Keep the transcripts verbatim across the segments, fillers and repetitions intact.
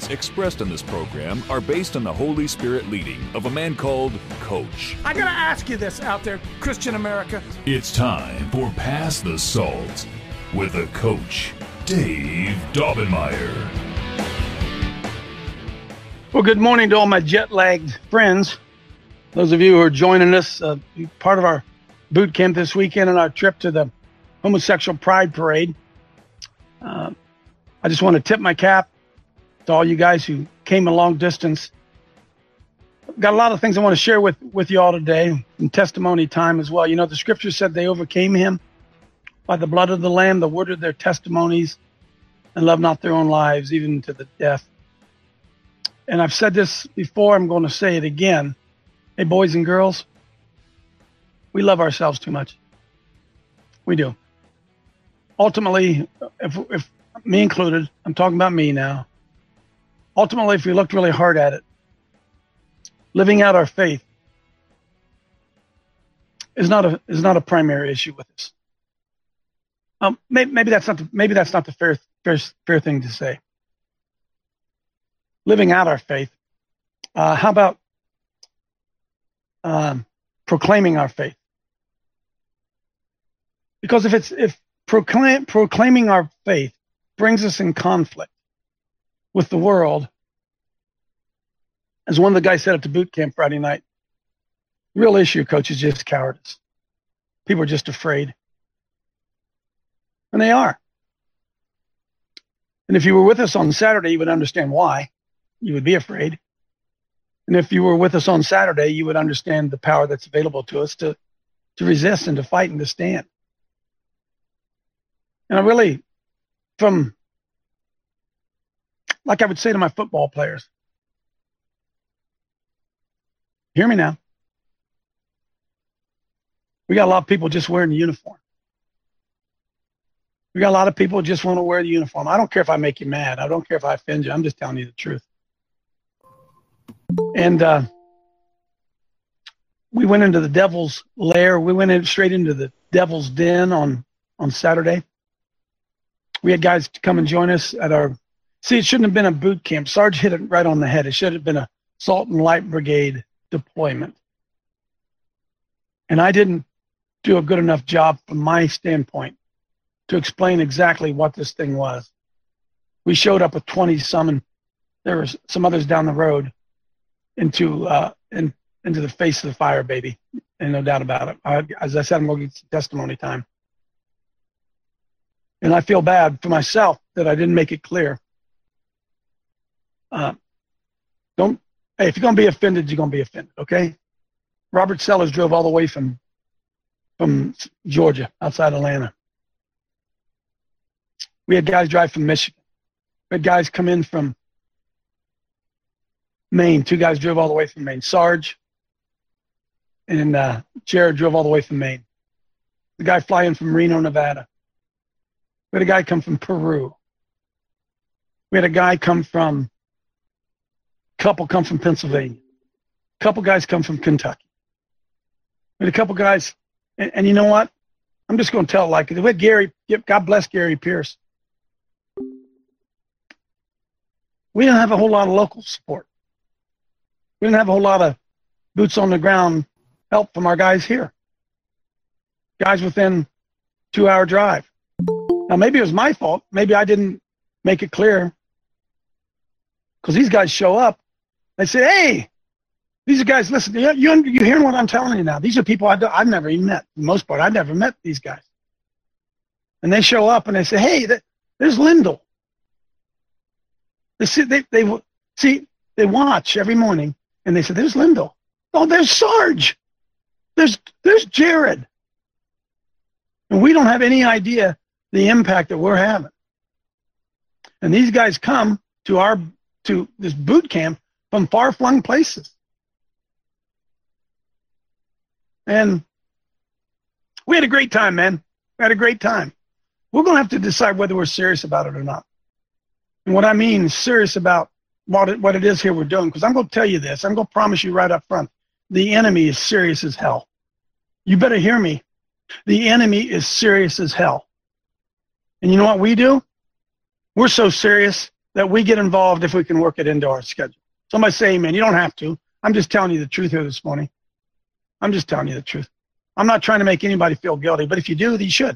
opinions expressed in this program are based on the Holy Spirit leading of a man called Coach. I gotta ask you this out there, Christian America. It's time for Pass the Salt with the Coach, Dave Daubenmire. Well, good morning to all my jet-lagged friends. Those of you who are joining us, uh, part of our boot camp this weekend and our trip to the Homosexual Pride Parade. Uh, I just want to tip my cap to all you guys who came a long distance. Got a lot of things I want to share with, with you all today, and testimony time as well. You know, the scripture said they overcame him by the blood of the Lamb, the word of their testimonies, and loved not their own lives, even to the death. And I've said this before, I'm going to say it again. Hey, boys and girls, we love ourselves too much. We do. Ultimately, if, if me included, I'm talking about me now. Ultimately, if we looked really hard at it, living out our faith is not a is not a primary issue with us. Um, maybe, maybe that's not the, maybe that's not the fair fair fair thing to say. Living out our faith. Uh, how about um, proclaiming our faith? Because if it's if proclaim, proclaiming our faith brings us in conflict with the world, as one of the guys said at the boot camp Friday night, the real issue, coach, is just cowardice. People are just afraid. And they are. And if you were with us on Saturday, you would understand why you would be afraid. And if you were with us on Saturday, you would understand the power that's available to us to, to resist and to fight and to stand. And I really, from, like I would say to my football players, hear me now. We got a lot of people just wearing the uniform. We got a lot of people who just want to wear the uniform. I don't care if I make you mad. I don't care if I offend you. I'm just telling you the truth. And uh, we went into the devil's lair. We went in straight into the devil's den on, on Saturday. We had guys come and join us at our, see, it shouldn't have been a boot camp. Sarge hit it right on the head. It should have been a Salt and Light Brigade deployment. And I didn't do a good enough job from my standpoint to explain exactly what this thing was. We showed up with twenty some, and there was some others down the road into uh, in, into the face of the fire, baby, and no doubt about it. I, as I said, I'm going to get some testimony time. And I feel bad for myself that I didn't make it clear. Uh, don't, hey, if you're going to be offended, you're going to be offended, okay? Robert Sellers drove all the way from from Georgia, outside Atlanta. We had guys drive from Michigan. We had guys come in from Maine. Two guys drove all the way from Maine. Sarge and uh, Jared drove all the way from Maine. The guy flying from Reno, Nevada. We had a guy come from Peru. We had a guy come from, a couple come from Pennsylvania. A couple guys come from Kentucky. We had a couple guys, and, and you know what? I'm just going to tell it like it. We had Gary, God bless Gary Pierce. We didn't have a whole lot of local support. We didn't have a whole lot of boots on the ground help from our guys here. Guys within two-hour drive. Now, maybe it was my fault. Maybe I didn't make it clear. Because these guys show up. They say, hey, these are guys, listen, you, you, you hearing what I'm telling you now. These are people I don't, I've never even met. For the most part, I've never met these guys. And they show up and they say, hey, th- there's Lyndall. They see, they, they, see, they watch every morning and they say, there's Lyndall. Oh, there's Sarge. There's, there's Jared. And we don't have any idea the impact that we're having. And these guys come to our, to this boot camp from far-flung places. And we had a great time, man. We had a great time. We're going to have to decide whether we're serious about it or not. And what I mean is serious about what it, what it is here we're doing. Because I'm going to tell you this. I'm going to promise you right up front. The enemy is serious as hell. You better hear me. The enemy is serious as hell. And you know what we do? We're so serious that we get involved if we can work it into our schedule. Somebody say amen. You don't have to. I'm just telling you the truth here this morning. I'm just telling you the truth. I'm not trying to make anybody feel guilty, but if you do, then you should.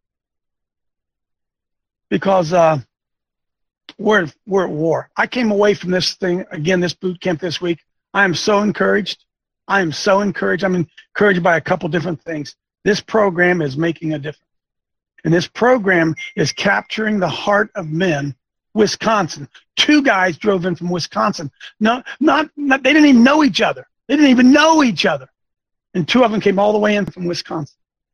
Because uh, we're, we're at war. I came away from this thing, again, this boot camp this week. I am so encouraged. I am so encouraged. I'm encouraged by a couple different things. This program is making a difference. And this program is capturing the heart of men. Wisconsin. Two guys drove in from Wisconsin. No, not, not, they didn't even know each other. They didn't even know each other. And two of them came all the way in from Wisconsin.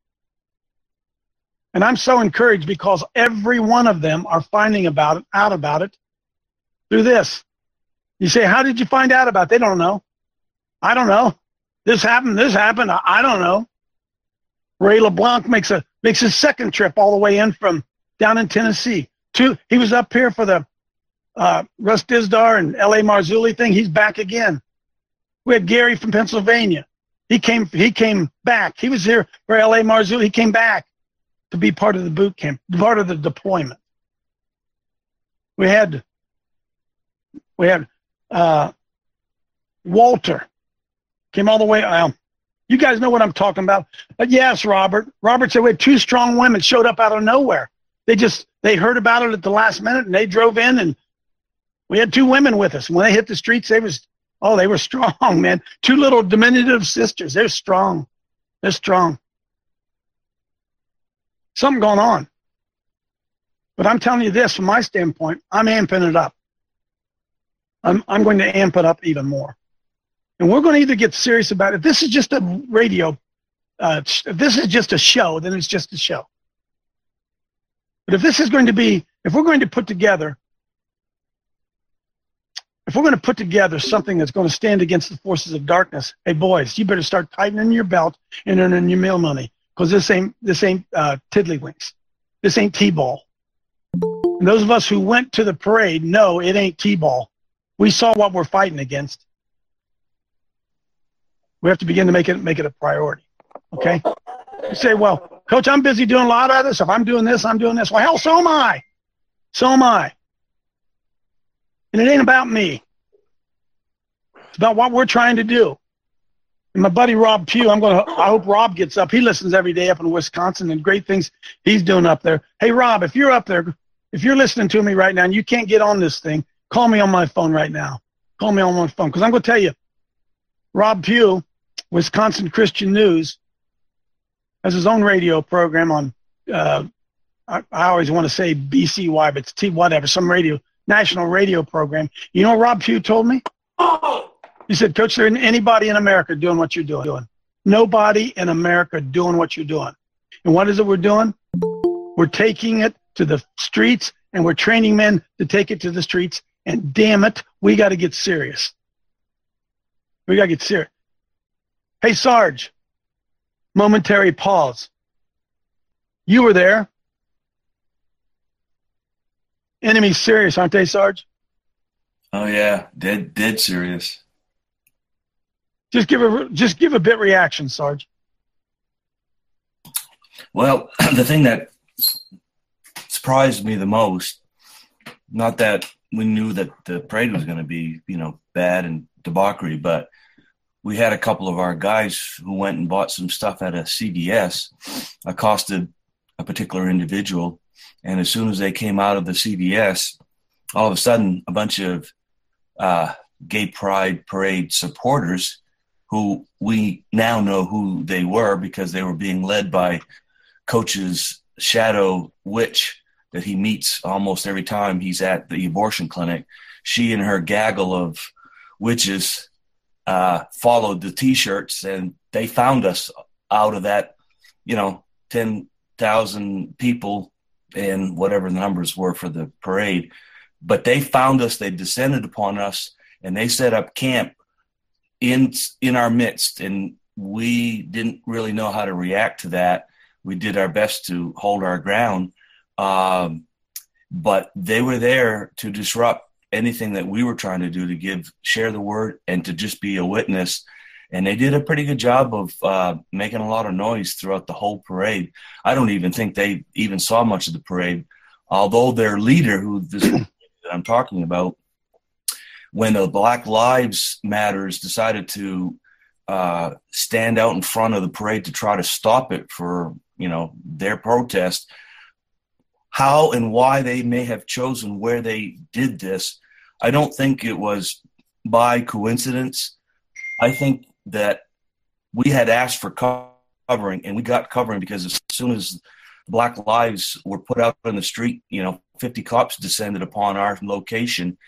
And I'm so encouraged because every one of them are finding about it, out about it through this. You say, how did you find out about it? They don't know. I don't know. This happened, this happened. I, I don't know. Ray LeBlanc makes a makes his second trip all the way in from down in Tennessee. Two, he was up here for the uh, Russ Dizdar and L A Marzulli thing. He's back again. We had Gary from Pennsylvania. He came he came back. He was here for L A Marzulli. He came back to be part of the boot camp, part of the deployment. We had we had uh, Walter came all the way. Um, you guys know what I'm talking about. But yes, Robert. Robert said we had two strong women showed up out of nowhere. They just, they heard about it at the last minute and they drove in and we had two women with us. When they hit the streets, they was, oh, they were strong, man. Two little diminutive sisters. They're strong. They're strong. Something going on. But I'm telling you this, from my standpoint, I'm amping it up. I'm, I'm going to amp it up even more. And we're going to either get serious about it. If this is just a radio, uh, if this is just a show, then it's just a show. But if this is going to be, if we're going to put together, if we're going to put together something that's going to stand against the forces of darkness, hey boys, you better start tightening your belt and earning your meal money, because this ain't this ain't uh, tiddlywinks, this ain't t-ball. And those of us who went to the parade know it ain't t-ball. We saw what we're fighting against. We have to begin to make it make it a priority. Okay? You say, well, Coach, I'm busy doing a lot of other stuff. I'm doing this, I'm doing this. Well, hell, so am I. So am I. And it ain't about me. It's about what we're trying to do. And my buddy Rob Pugh, I'm going to, I hope Rob gets up. He listens every day up in Wisconsin and great things he's doing up there. Hey, Rob, if you're up there, if you're listening to me right now and you can't get on this thing, call me on my phone right now. Call me on my phone. Because I'm going to tell you, Rob Pugh, Wisconsin Christian News, has his own radio program on, uh, I, I always want to say B C Y, but it's T whatever, some radio, national radio program. You know what Rob Pugh told me? He said, Coach, there isn't anybody in America doing what you're doing. Nobody in America doing what you're doing. And what is it we're doing? We're taking it to the streets, and we're training men to take it to the streets. And damn it, we got to get serious. We got to get serious. Hey, Sarge, momentary pause. You were there. Enemy's serious, aren't they, Sarge? Oh yeah, dead, dead serious. Just give a just give a bit reaction, Sarge. Well, the thing that surprised me the most, not that we knew that the parade was going to be, you know, bad and debauchery, but we had a couple of our guys who went and bought some stuff at a C V S, accosted a particular individual, and as soon as they came out of the C V S, all of a sudden a bunch of uh, Gay Pride Parade supporters, who we now know who they were because they were being led by Coach's shadow witch that he meets almost every time he's at the abortion clinic. She and her gaggle of witches uh, followed the T-shirts, and they found us out of that, you know, ten thousand people and whatever the numbers were for the parade. But they found us, they descended upon us, and they set up camp in in our midst, and we didn't really know how to react to that. We did our best to hold our ground, um, but they were there to disrupt anything that we were trying to do, to give, share the word, and to just be a witness. And they did a pretty good job of uh, making a lot of noise throughout the whole parade. I don't even think they even saw much of the parade, although their leader, who this that I'm talking about, when the Black Lives Matters decided to uh, stand out in front of the parade to try to stop it for, you know, their protest, how and why they may have chosen where they did this, I don't think it was by coincidence. I think that we had asked for covering, and we got covering because as soon as Black lives were put out on the street, you know, fifty cops descended upon our location,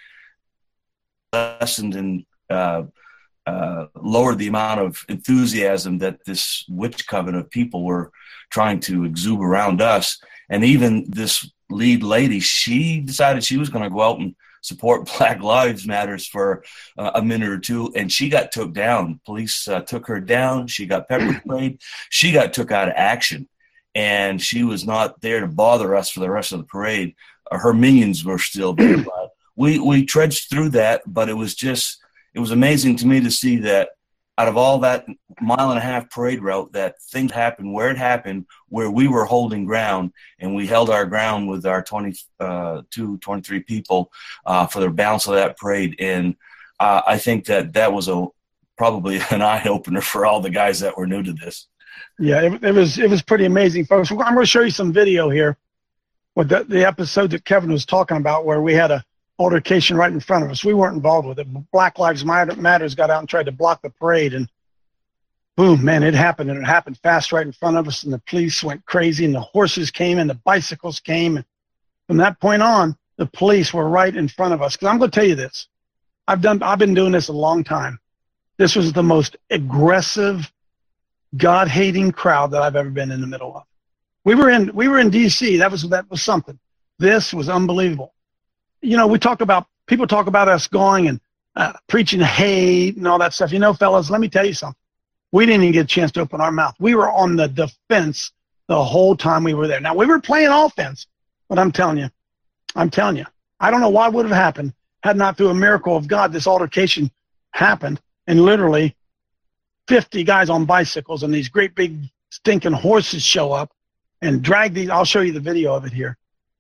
lessened and uh, uh, lowered the amount of enthusiasm that this witch coven of people were trying to exude around us. And even this lead lady, she decided she was going to go out and support Black Lives Matters for uh, a minute or two, and she got took down. Police uh, took her down. She got pepper sprayed. She got took out of action, and she was not there to bother us for the rest of the parade. Uh, her minions were still there. But we we trudged through that, but it was just it was amazing to me to see that out of all that mile and a half parade route, that things happened where it happened, where we were holding ground, and we held our ground with our twenty-two, twenty-three people uh, for the balance of that parade. And uh, I think that that was a probably an eye opener for all the guys that were new to this. Yeah, it, it was it was pretty amazing, folks. I'm going to show you some video here with the, the episode that Kevin was talking about, where we had a altercation right in front of us. We weren't involved with it. Black Lives Matters got out and tried to block the parade, and boom, man, it happened, and it happened fast right in front of us, and the police went crazy, and the horses came, and the bicycles came. And from that point on, the police were right in front of us. Because I'm going to tell you this. I've done. I've been doing this a long time. This was the most aggressive, God-hating crowd that I've ever been in the middle of. We were in we were in D C. That was that was something. This was unbelievable. You know, we talk about, people talk about us going and uh, preaching hate and all that stuff. You know, fellas, let me tell you something. We didn't even get a chance to open our mouth. We were on the defense the whole time we were there. Now, we were playing offense, but I'm telling you, I'm telling you, I don't know what would have happened had not through a miracle of God this altercation happened, and literally fifty guys on bicycles and these great big stinking horses show up and drag these. I'll show you the video of it here.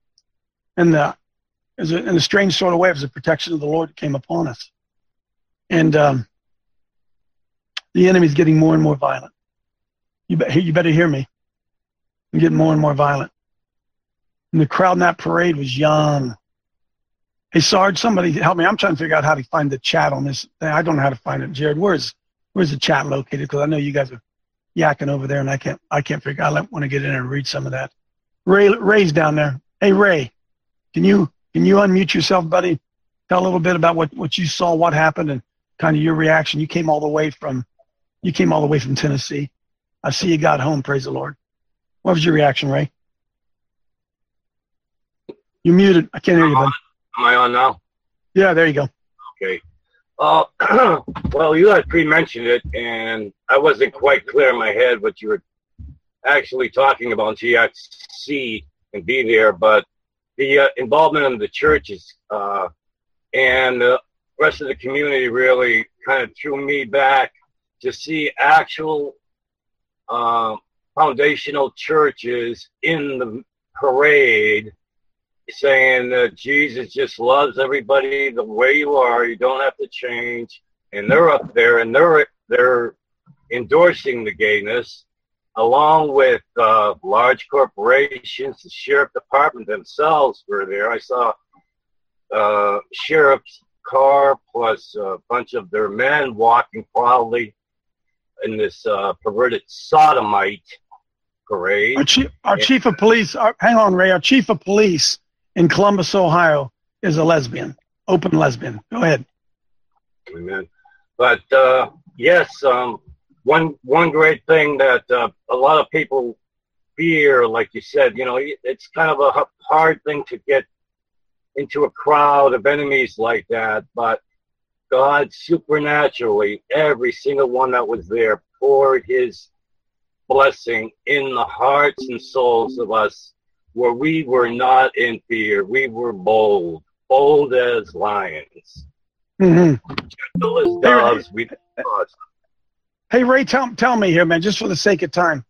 And the As a, in a strange sort of way, it was a protection of the Lord that came upon us. And um, the enemy's getting more and more violent. You, be, you better hear me. I'm getting more and more violent. And the crowd in that parade was young. Hey, Sarge, somebody help me. I'm trying to figure out how to find the chat on this thing. I don't know how to find it. Jared, where's where's the chat located? Because I know you guys are yakking over there, and I can't I can't figure out. I want to get in and read some of that. Ray, Ray's down there. Hey, Ray, can you... Can you unmute yourself, buddy? Tell a little bit about what, what you saw, what happened, and kind of your reaction. You came all the way from, you came all the way from Tennessee. I see you got home. Praise the Lord. What was your reaction, Ray? You muted. I can't hear you, buddy. Am I on now? Yeah, there you go. Okay. Uh, well, you had pre-mentioned it, and I wasn't quite clear in my head what you were actually talking about until you had to see and be there, but the uh, involvement of the churches uh, and the rest of the community really kind of threw me back to see actual uh, foundational churches in the parade saying that Jesus just loves everybody the way you are. You don't have to change. And they're up there and they're they're endorsing the gayness, along with uh, large corporations. The sheriff department themselves were there. I saw uh, sheriff's car plus a bunch of their men walking proudly in this uh, perverted sodomite parade. Our chief, our chief of police, our, hang on, Ray, our chief of police in Columbus, Ohio, is a lesbian, open lesbian. Go ahead. Amen. But, uh, yes, um, One one great thing that uh, a lot of people fear, like you said, you know, it's kind of a hard thing to get into a crowd of enemies like that. But God supernaturally, every single one that was there, poured his blessing in the hearts and souls of us, where we were not in fear. We were bold, bold as lions. Mm-hmm. Gentle as doves, we trust. Hey, Ray, tell, tell me here, man, just for the sake of time,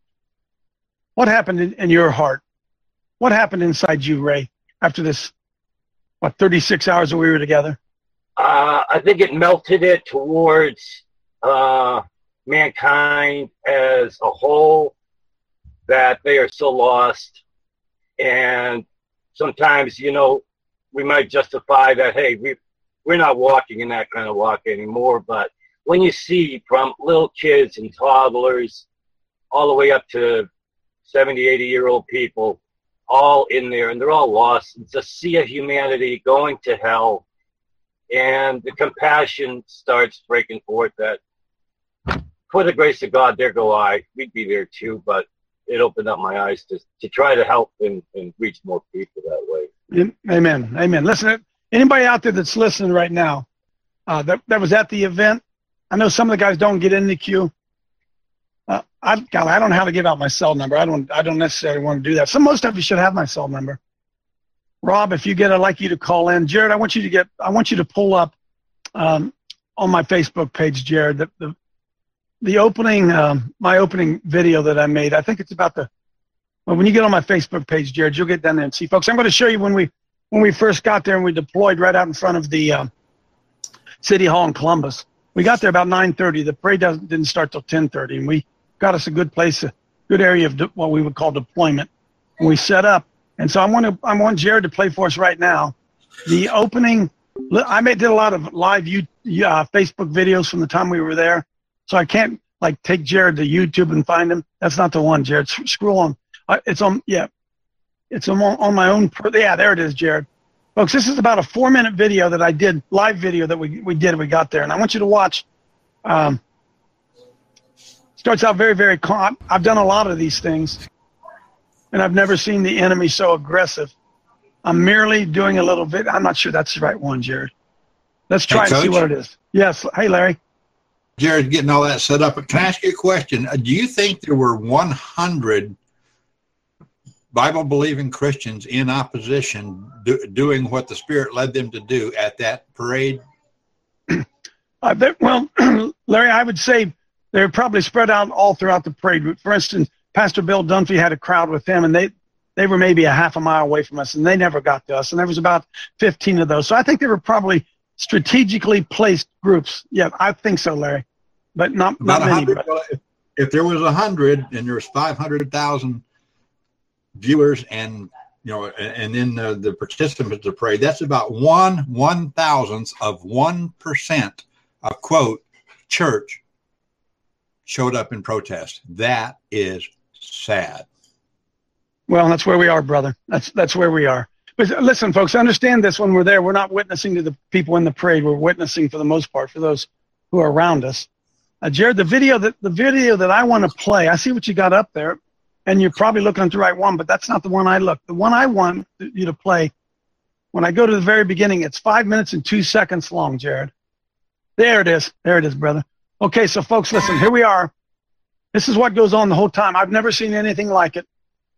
what happened in, in your heart? What happened inside you, Ray, after this what, thirty-six hours that we were together? Uh, I think it melted it towards uh, mankind as a whole, that they are so lost. And sometimes, you know, we might justify that, hey, we, we're not walking in that kind of walk anymore. But when you see from little kids and toddlers all the way up to seventy, eighty-year-old people all in there, and they're all lost, it's a sea of humanity going to hell. And the compassion starts breaking forth that, for the grace of God, there go I. We'd be there too, but it opened up my eyes to to try to help and, and reach more people that way. Amen. Amen. Listen, anybody out there that's listening right now, uh, that, that was at the event, I know some of the guys don't get in the queue. Uh, I, God, I don't know how to give out my cell number. I don't I don't necessarily want to do that. So most of you should have my cell number. Rob, if you get, I'd like you to call in. Jared, I want you to get, I want you to pull up um, on my Facebook page, Jared, the, the The opening, um, my opening video that I made, I think it's about the, well, when you get on my Facebook page, Jared, you'll get down there and see. Folks, I'm going to show you when we when we first got there and we deployed right out in front of the um, City Hall in Columbus. We got there about nine thirty. The parade doesn't, didn't start till ten thirty, and we got us a good place, a good area of de- what we would call deployment. And we set up. And so I want to, I want Jared to play for us right now. The opening, I made, did a lot of live you, uh, Facebook videos from the time we were there. So I can't like take Jared to YouTube and find him. That's not the one, Jared. S- scroll on. Uh, it's on. Yeah, it's on, on my own. Per- yeah, there it is, Jared. Folks, this is about a four-minute video that I did, live video that we we did. We got there, and I want you to watch. Um, starts out very, very calm. I've done a lot of these things, and I've never seen the enemy so aggressive. I'm merely doing a little bit. I'm not sure that's the right one, Jared. Let's try hey, and see what it is. Yes. Hey, Larry. Jared, getting all that set up. But can I ask you a question? Do you think there were one hundred Bible-believing Christians in opposition do, doing what the Spirit led them to do at that parade? Uh, they, well, Larry, I would say they're probably spread out all throughout the parade. For instance, Pastor Bill Dunphy had a crowd with him, and they, they were maybe a half a mile away from us, and they never got to us. And there was about fifteen of those. So I think they were probably strategically placed groups. Yeah, I think so, Larry. But not, not many. But. If, if there was a hundred and there was five hundred thousand viewers and, you know, and then uh, the participants of the parade, that's about one one thousandth of one percent of, quote, church showed up in protest. That is sad. Well, that's where we are, brother. That's, that's where we are. But listen, folks, understand this when we're there. We're not witnessing to the people in the parade. We're witnessing for the most part for those who are around us. Uh, Jared, the video that the video that I want to play, I see what you got up there, and you're probably looking at the right one, but that's not the one I look. The one I want you to play, when I go to the very beginning, it's five minutes and two seconds long, Jared. There it is. There it is, brother. Okay, so folks, listen, here we are. This is what goes on the whole time. I've never seen anything like it.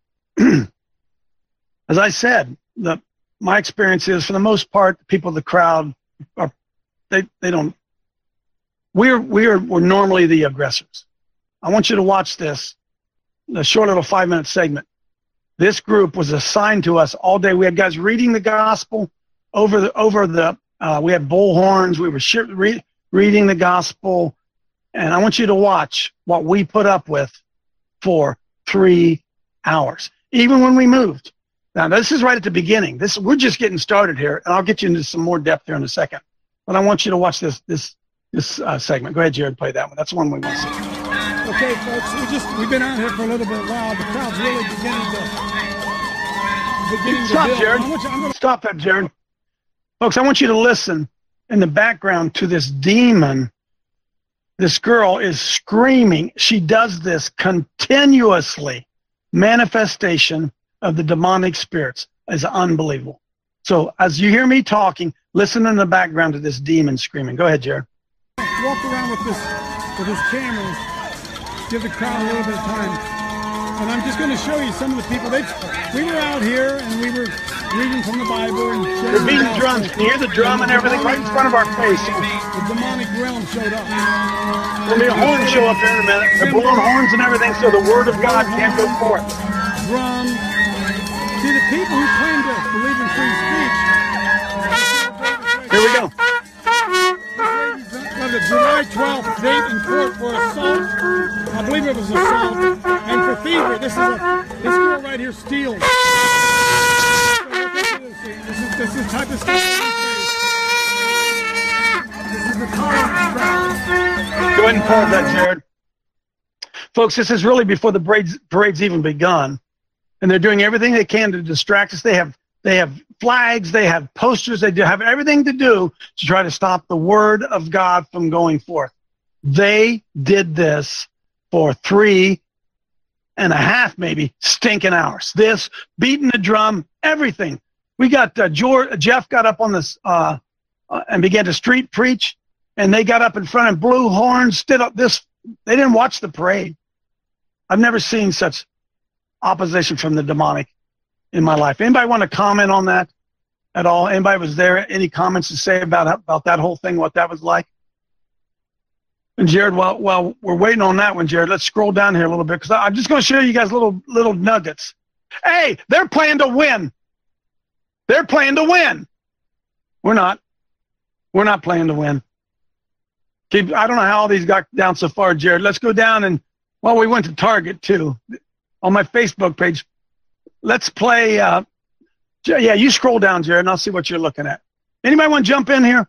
As I said, the my experience is, for the most part, the people in the crowd are they they don't. We're we're we're normally the aggressors. I want you to watch this, a short little five minute segment. This group was assigned to us all day. We had guys reading the gospel over the over the. Uh, we had bullhorns. We were sh- re- reading the gospel, and I want you to watch what we put up with for three hours, even when we moved. Now, this is right at the beginning. This we're just getting started here, and I'll get you into some more depth here in a second. But I want you to watch this this this uh, segment. Go ahead, Jared, play that one. That's the one we want to see. Okay, folks, we just we've been out here for a little bit while. The crowd's really beginning to beginning Stop, to build. Jared. I'm gonna... Stop that, Jared. Folks, I want you to listen in the background to this demon. This girl is screaming. She does this continuously. Manifestation of the demonic spirits is unbelievable. So as you hear me talking, listen in the background to this demon screaming. Go ahead, Jared. Walk around with this with this camera, give the crowd a little bit of time, and I'm just going to show you some of the people. They, we were out here and we were reading from the Bible and They're beating the drums. Can you hear the drum and everything right in front of our face? The demonic realm showed up. There'll be a horn show up here in a minute. They're blowing horns and everything, so the word of God can't go forth. Drum. See, the people who claim to believe in free speech, Watch this type of stuff. This is the tolerance practice. Go ahead and pause that, Jared. Folks, this is really before the parade's, parade's even begun. And they're doing everything they can to distract us. They have they have flags, they have posters, they do have everything to do to try to stop the word of God from going forth. They did this for three and a half, maybe, stinking hours. This, beating the drum, everything. We got uh, George, Jeff got up on this uh, uh, and began to street preach, and they got up in front and blew horns, stood up this. They didn't watch the parade. I've never seen such opposition from the demonic in my life. Anybody want to comment on that at all? Anybody was there? Any comments to say about about that whole thing, what that was like? And Jared, while while we're waiting on that one, Jared, let's scroll down here a little bit because I'm just going to show you guys little little nuggets. Hey, they're playing to win. They're playing to win. We're not. We're not playing to win. Keep, I don't know how all these got down so far, Jared. Let's go down and, well, we went to Target too. On my Facebook page, let's play. Uh, yeah, you scroll down, Jared, and I'll see what you're looking at. Anybody want to jump in here?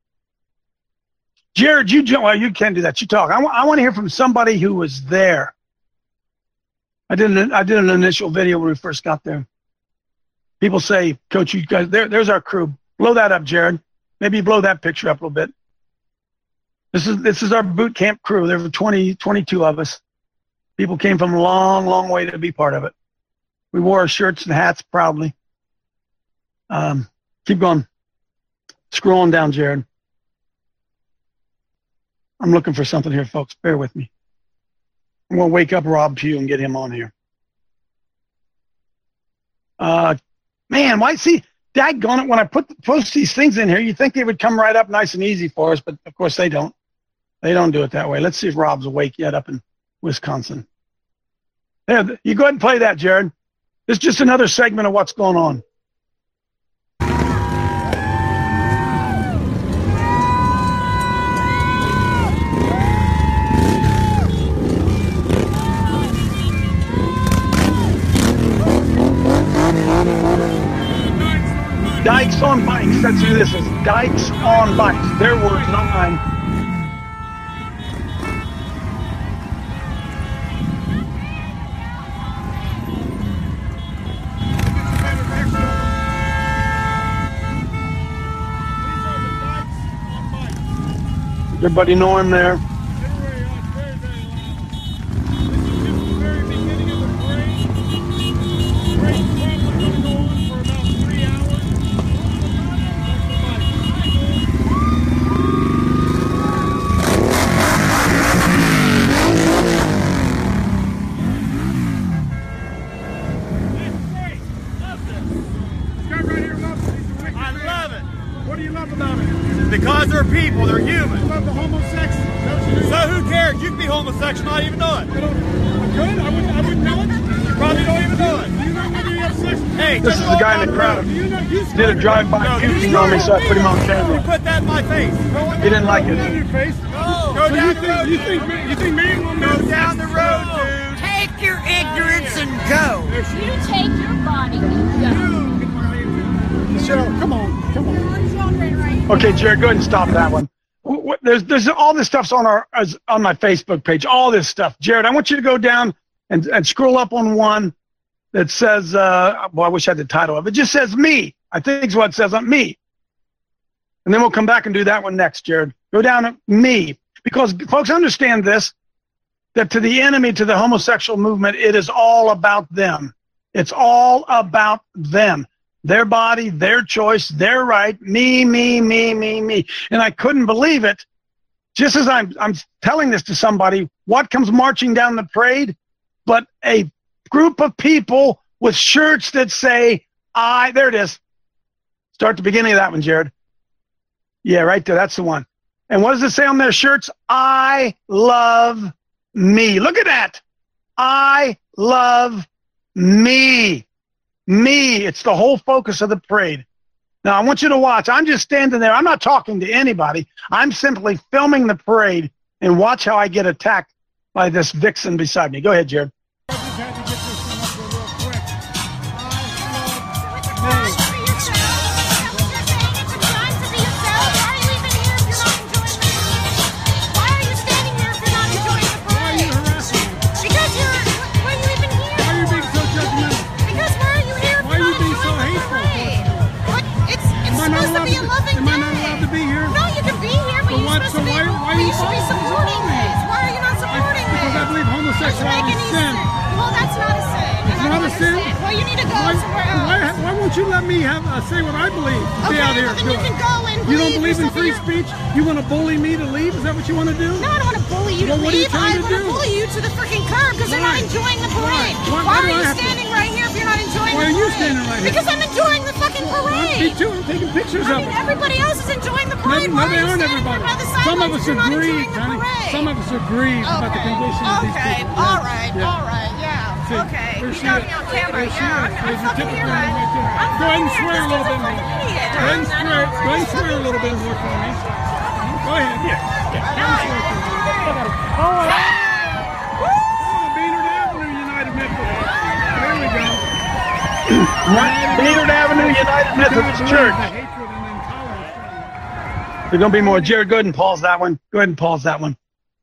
Jared, you jump. Well, you can't do that. You talk. I, w- I want to hear from somebody who was there. I did an, I did an initial video when we first got there. People say, Coach, you guys, there, there's our crew. Blow that up, Jared. Maybe blow that picture up a little bit. This is this is our boot camp crew. There were twenty, twenty-two of us. People came from a long, long way to be part of it. We wore our shirts and hats proudly. Um, keep going. Scrolling down, Jared. I'm looking for something here, folks. Bear with me. I'm going to wake up Rob Pugh and get him on here. Uh, man, why see, daggone it, when I put post these things in here, you think they would come right up nice and easy for us, but of course they don't. They don't do it that way. Let's see if Rob's awake yet up in Wisconsin. There, you go ahead and play that, Jared. This is just another segment of what's going on. Dykes on bikes. That's who this is. Dykes on bikes. Their words, not mine. Everybody know him there? Because they're people, they're human. You love the homosexuals. So who cares? You can be homosexual, not even know it. I don't, I could? I wouldn't, I wouldn't know it. You probably don't even know it. Do you know whether you have sex? Hey, This is the guy in the crowd. Do you know, you Did a drive-by puking on me, so I put him on You camera. put that in my face. He didn't like Put it it. on your face. Go So you down the think, road. you think, you think me and woman Go down the road, dude. Take your ignorance and go. You take your body and go. Cheryl, come on, come on. Okay, Jared, go ahead and stop that one. Wh- wh- There's, there's all this stuff's on our as- on my Facebook page. All this stuff, Jared. I want you to go down and, and scroll up on one that says, uh, well, I wish I had the title of it. It just says me. I think is what it says on me. And then we'll come back and do that one next, Jared. Go down to me. Because folks understand this, that to the enemy, to the homosexual movement, it is all about them. It's all about them. Their body, their choice, their right, me, me, me, me, me. And I couldn't believe it. Just as I'm, I'm telling this to somebody, what comes marching down the parade? But a group of people with shirts that say, I, there it is. Start the beginning of that one, Jared. Yeah, right there. That's the one. And what does it say on their shirts? I love me. Look at that. I love me. Me. It's the whole focus of the parade. Now, I want you to watch. I'm just standing there. I'm not talking to anybody. I'm simply filming the parade, and watch how I get attacked by this vixen beside me. Go ahead, Jared. I just had to get this thing up real quick. I love me. a sin? Well, you need to go Why, somewhere else. why, why won't you let me have uh, say what I believe? Be Okay, out here. well, then do you it. can go and You don't believe believe in yourself free in speech? You want to bully me to leave? Is that what you want to do? No, I don't want to bully you Well, to what are you leave. trying I to want to do? bully you to the freaking curb because you're not Why? enjoying the parade. Why? Why- Why, why do are I you have to- standing right here if you're not enjoying Why the are parade? you standing right here? Because I'm enjoying the fucking Me parade. too. I'm taking pictures I of mean, it. everybody else is enjoying the No, parade. no, Why they are you aren't, standing everybody. by the Some of sidelines us if you're not agree, enjoying the honey. parade? Some of us agree about the Okay. condition of these Okay. people. All right. Yeah. All right. Yeah. See, Okay. there You she got is. me on camera. There she Yeah. is. I'm, There's I'm your fucking typical here, guy right? right there. I'm Go ahead and fucking swear here. a little This bit guy's more. fucking idiot. Go ahead and swear. Go ahead and swear a little bit more for me. Go ahead. Yeah. Yeah. Oh, Beanard Avenue, United Methodist. There we go. Beanard Avenue United Methodist Church. The hatred and intolerance. There's going to be more. Jared, go ahead and pause that one. Go ahead and pause that one.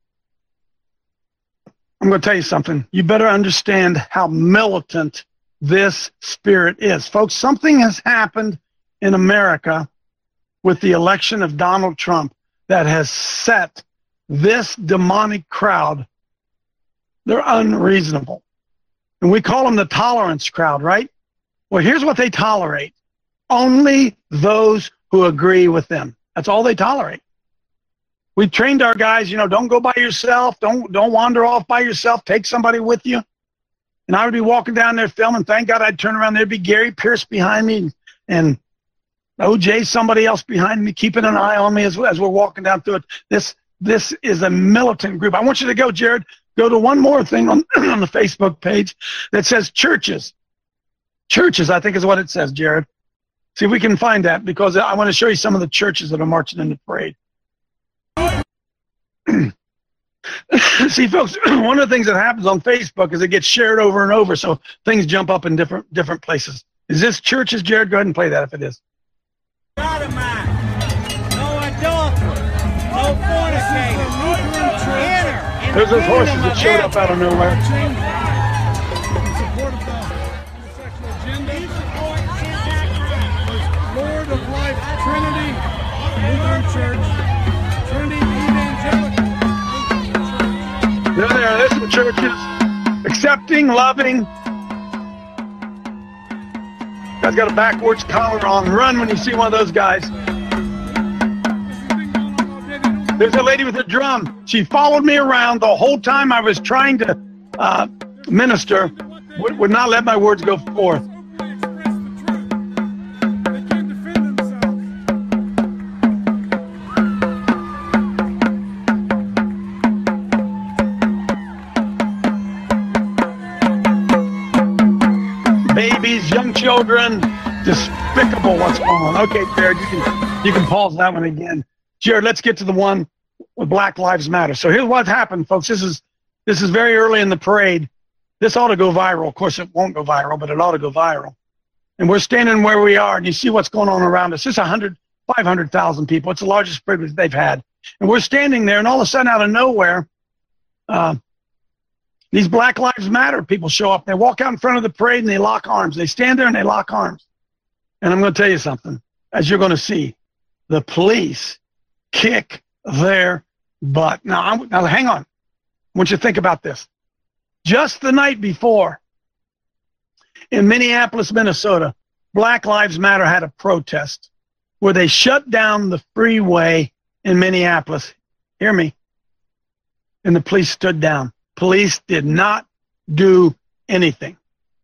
I'm going to tell you something. You better understand how militant this spirit is. Folks, something has happened in America with the election of Donald Trump that has set this demonic crowd. They're unreasonable. And we call them the tolerance crowd, right? Well, here's what they tolerate. Only those who agree with them. That's all they tolerate. We trained our guys, you know, don't go by yourself. Don't don't wander off by yourself. Take somebody with you. And I would be walking down there filming. Thank God I'd turn around. There'd be Gary Pierce behind me and O J, somebody else behind me, keeping an eye on me as, as we're walking down through it. This this is a militant group. I want you to go, Jared, go to one more thing on, on the Facebook page that says churches. Churches, I think is what it says, Jared. See if we can find that because I want to show you some of the churches that are marching in the parade. See, folks, one of the things that happens on Facebook is it gets shared over and over, so things jump up in different different places. Is this churches, Jared? Go ahead and play that if it is. Sodomite, no adultery, no fornicator, enter. There's those horses that showed up out of nowhere. In support of the homosexual agenda. Was Lord of Life Trinity Lutheran Church, Trinity Evangelical. There, there. There's some churches accepting, loving. Guy's got a backwards collar on. Run when you see one of those guys. There's a lady with a drum. She followed me around the whole time I was trying to uh, minister. Would, would not let my words go forth. Babies, young children, despicable what's going on. Okay, Jared, you can, you can pause that one again. Jared, let's get to the one with Black Lives Matter. So here's what happened, folks. This is this is very early in the parade. This ought to go viral. Of course, it won't go viral, but it ought to go viral. And we're standing where we are, and you see what's going on around us. It's one hundred, five hundred thousand people. It's the largest parade they've had. And we're standing there, and all of a sudden, out of nowhere, uh, these Black Lives Matter people show up. They walk out in front of the parade, and they lock arms. They stand there, and they lock arms. And I'm going to tell you something. As you're going to see, the police kick their butt. Now, I'm, now, hang on. I want you to think about this. Just the night before, in Minneapolis, Minnesota, Black Lives Matter had a protest where they shut down the freeway in Minneapolis. Hear me. And the police stood down. Police did not do anything.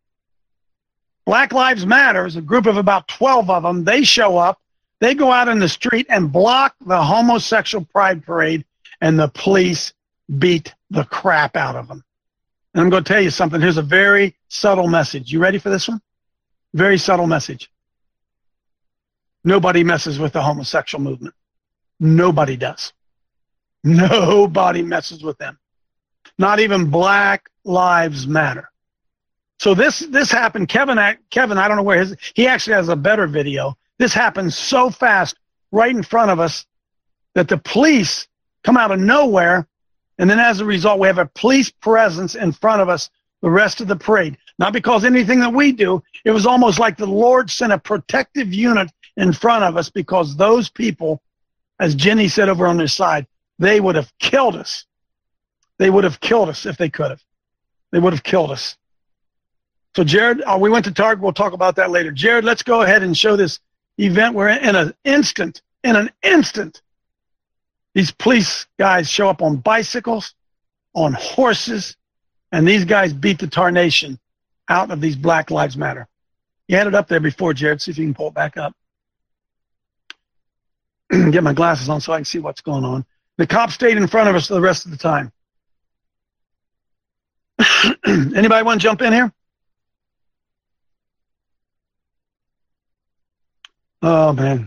Black Lives Matter is a group of about twelve of them. They show up. They go out in the street and block the homosexual pride parade, and the police beat the crap out of them. And I'm going to tell you something. Here's a very subtle message. You ready for this one? Very subtle message. Nobody messes with the homosexual movement. Nobody does. Nobody messes with them. Not even Black Lives Matter. So this this happened. Kevin, Kevin, I don't know where his, he actually has a better video. This happened so fast right in front of us that the police come out of nowhere, and then as a result, we have a police presence in front of us the rest of the parade. Not because anything that we do. It was almost like the Lord sent a protective unit in front of us because those people, as Jenny said over on their side, they would have killed us. They would have killed us if they could have. They would have killed us. So, Jared, uh, we went to Target. We'll talk about that later. Jared, let's go ahead and show this event where in an instant, in an instant, these police guys show up on bicycles, on horses, and these guys beat the tarnation out of these Black Lives Matter. You had it up there before, Jared. See if you can pull it back up. Get my glasses on so I can see what's going on. The cops stayed in front of us the rest of the time. Anybody want to jump in here? Oh, man.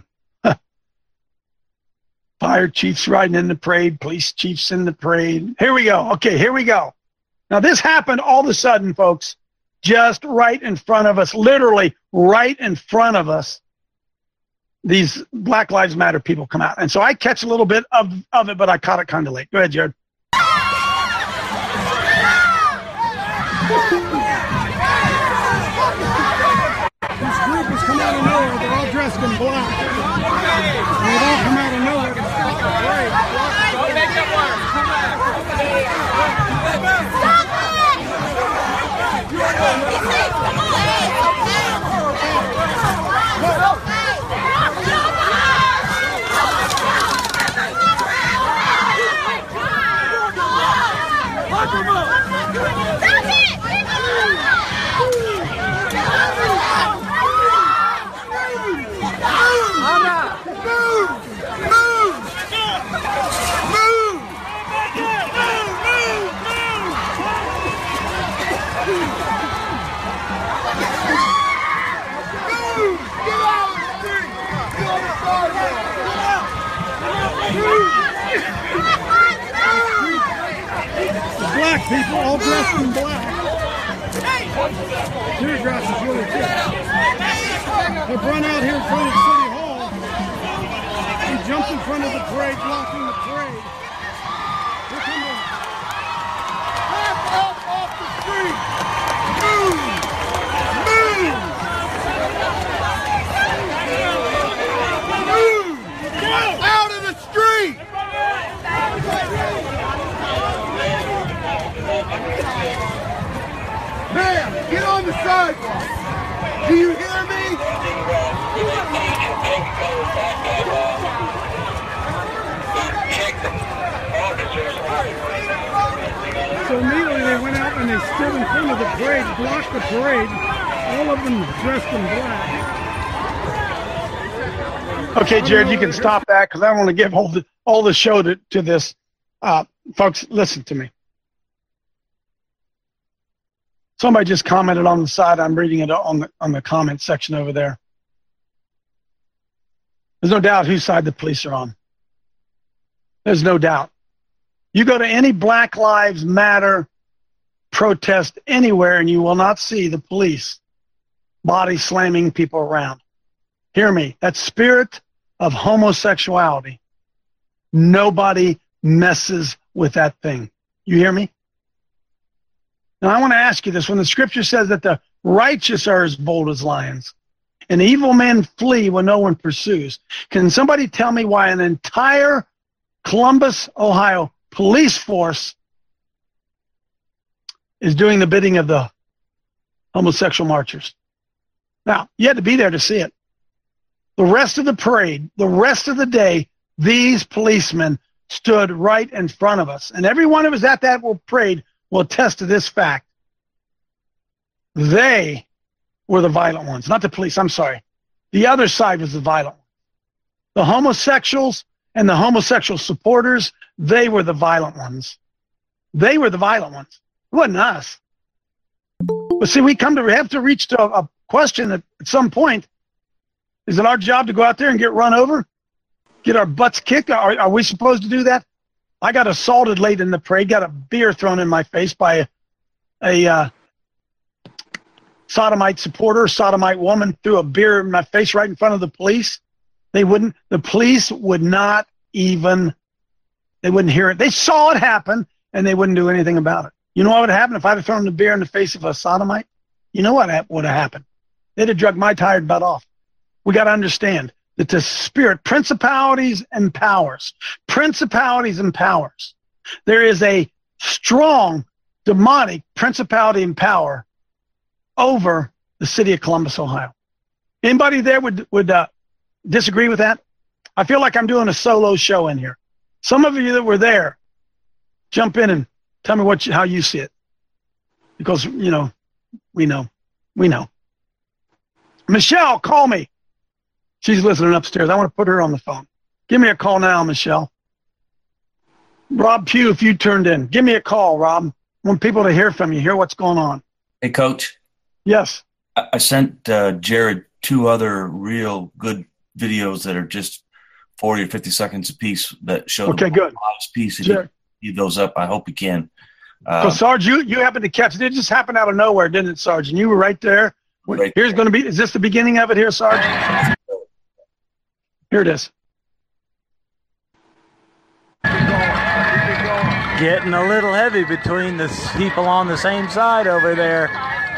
Fire chiefs riding in the parade, police chiefs in the parade. Here we go. Okay, here we go. Now, this happened all of a sudden, folks, just right in front of us, literally right in front of us. These Black Lives Matter people come out. And so I catch a little bit of, of it, but I caught it kind of late. Go ahead, Jared. This group has come out of nowhere. They're all dressed in black. And they've all come out of nowhere to stop the parade. Don't make it work. Black people all dressed in black. Tear gas is really thick. They've run out here in front of City Hall and jumped in front of the parade, blocking the parade. Here come the... Back up off the street! Move! Move! Move! Out of the street! Man, get on the sidewalk! Do you hear me? So immediately they went out and they stood in front of the parade, blocked the parade, all of them dressed in black. Okay, Jared, you can stop that because I don't want to give all the, all the show to, to this. Uh, folks, listen to me. Somebody just commented on the side. I'm reading it on the, on the comment section over there. There's no doubt whose side the police are on. There's no doubt. You go to any Black Lives Matter protest anywhere and you will not see the police body slamming people around. Hear me. That spirit of homosexuality, nobody messes with that thing. You hear me? Now, I want to ask you this. When the scripture says that the righteous are as bold as lions and evil men flee when no one pursues, can somebody tell me why an entire Columbus, Ohio police force is doing the bidding of the homosexual marchers? Now, you had to be there to see it. The rest of the parade, the rest of the day, these policemen stood right in front of us. And every one of us at that parade will attest to this fact. They were the violent ones, not the police. I'm sorry. The other side was the violent one. The homosexuals and the homosexual supporters, they were the violent ones. They were the violent ones. It wasn't us. But see, we come to we have to reach to a, a question at, at some point. Is it our job to go out there and get run over? Get our butts kicked? Are, are we supposed to do that? I got assaulted late in the parade, got a beer thrown in my face by a, a uh, sodomite supporter, sodomite woman threw a beer in my face right in front of the police. They wouldn't, the police would not even, they wouldn't hear it. They saw it happen and they wouldn't do anything about it. You know what would happen if I'd have thrown the beer in the face of a sodomite? You know what would have happened? They'd have drugged my tired butt off. We got to understand that the spirit, principalities and powers, principalities and powers, there is a strong demonic principality and power over the city of Columbus, Ohio. Anybody there would, would uh, disagree with that? I feel like I'm doing a solo show in here. Some of you that were there, jump in and tell me what you, how you see it. Because, you know, we know. We know. Michelle, call me. She's listening upstairs. I want to put her on the phone. Give me a call now, Michelle. Rob Pugh, if you turned in, give me a call, Rob. I want people to hear from you, hear what's going on. Hey, Coach. Yes. I, I sent uh, Jared two other real good videos that are just forty or fifty seconds a piece that show okay, the good. last piece. If Jared. you leave those up, I hope you can. Uh, so, Sarge, you, you happened to catch it. It just happened out of nowhere, didn't it, Sarge? And you were right there. Right Here's going to be, is this the beginning of it here, Sarge? Here it is. Getting a little heavy between the people on the same side over there.